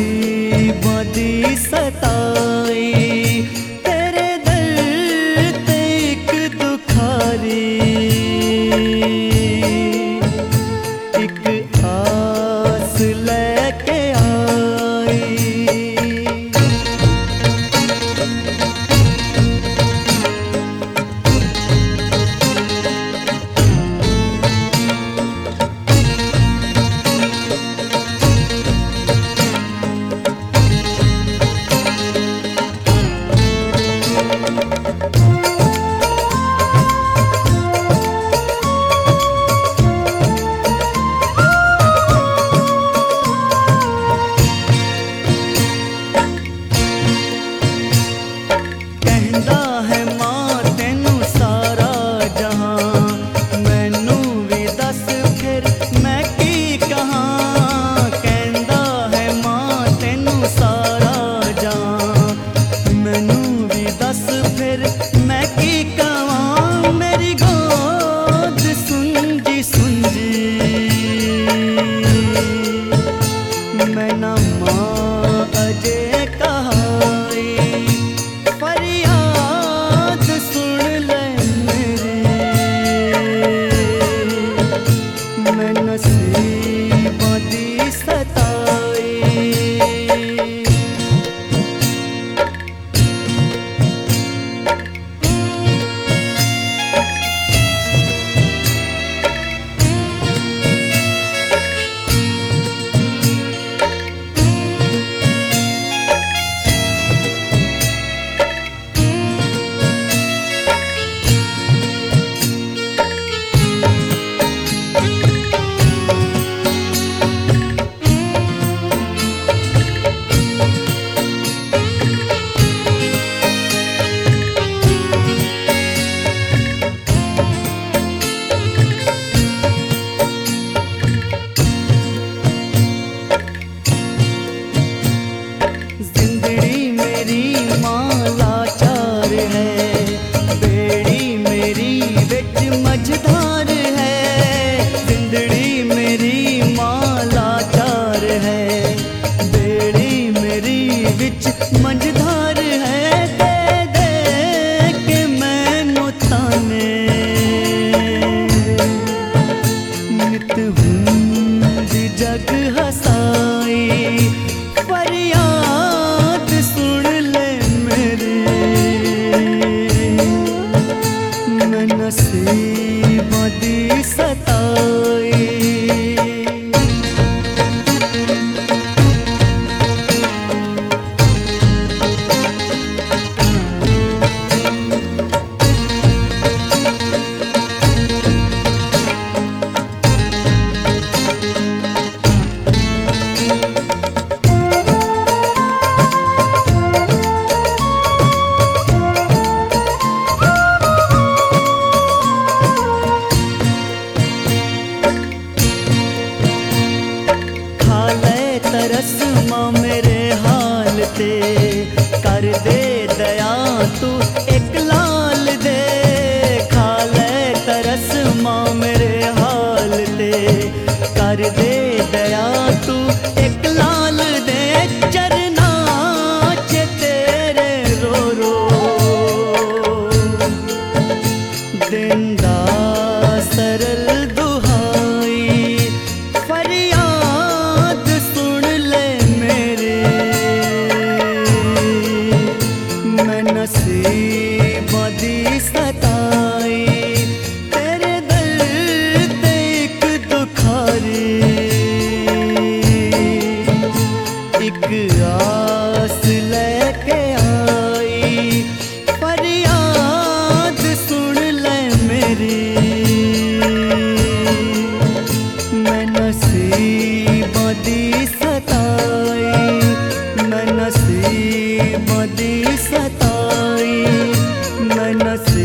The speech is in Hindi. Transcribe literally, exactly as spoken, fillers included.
नसीबों दी सताई तेरे दर ते एक दुखारी एक आस लेके आई। मैं न माँ अजय कहाई फरियाद सुन ले मेरी। मैं नसीबों दी सताई मझधार है जिंदड़ी मेरी मालाचार है बेड़ी मेरी विच मझधार है दे दे के मैनू ताने नित हुंदी जग हसाई फरियाद सुन ले मेरी। मैं नसीबों दी सताई तरस माँ मेरे हाल ते कर दे दया तू एक लाल दे। खा ले तरस माँ मेरे हाल ते कर दे दया तू एक लाल दे। चरना च तेरे रो रो दिंदा सरल दुहाई फरियाद सुन ले मेरे। मैं नसीबों दी सताई तेरे दर ते एक दुखारी एक आस लेके आई फरियाद सुन ले मेरी। मैं नसीबों दी सताई मैं नसीबों दी सताई मैं नसीबों